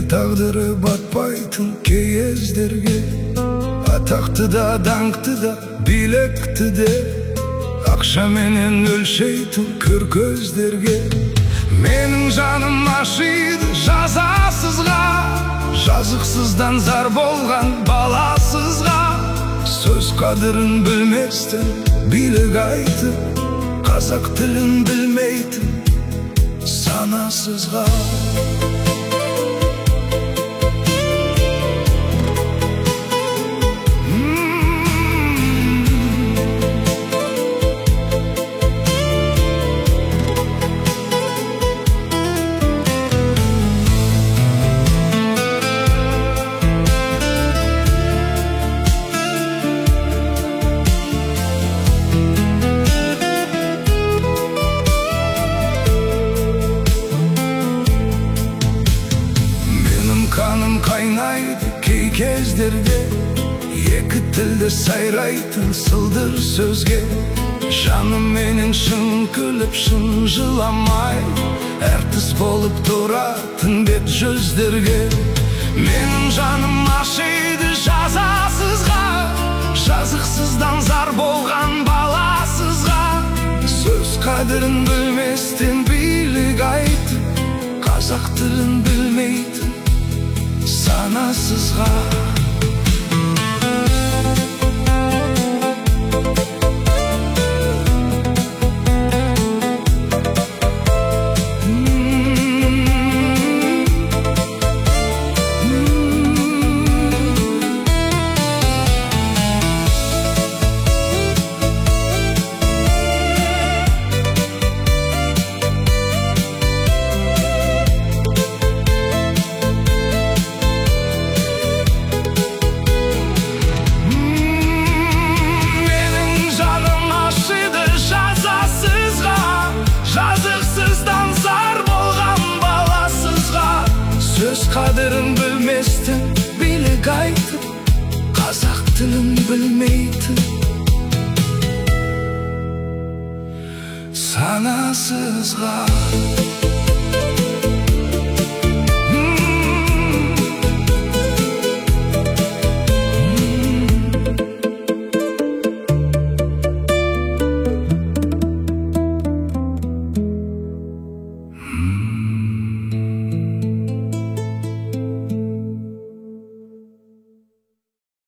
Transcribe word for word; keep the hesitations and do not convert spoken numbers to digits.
тағдыры батпайтын кездерге, атақты да даңқты да билекті де ақша менен өлшейтін көр көздерге. Менің жаным ашиды жазасызға, жазықсыздан зар болған баласызға. Сөз қадірін білместен билік айтып, қазақ тілін білмейтін санасызға. Қаным қайнайды кей кездерде, екі тілді сайрайтын сылдыр сөзге. Жаным менен шын күліп шын жыламай, әртіс болып тұратын бет жүздерге. Менің жаным ашиды жазасызға, жазықсыздан зар болған баласызға. Сөз қадірін білместен билік айтып, қазақ тілін білмейтін санасызға. Қадірін білместен билік айтып, қазақ тілін білмейтін санасызға.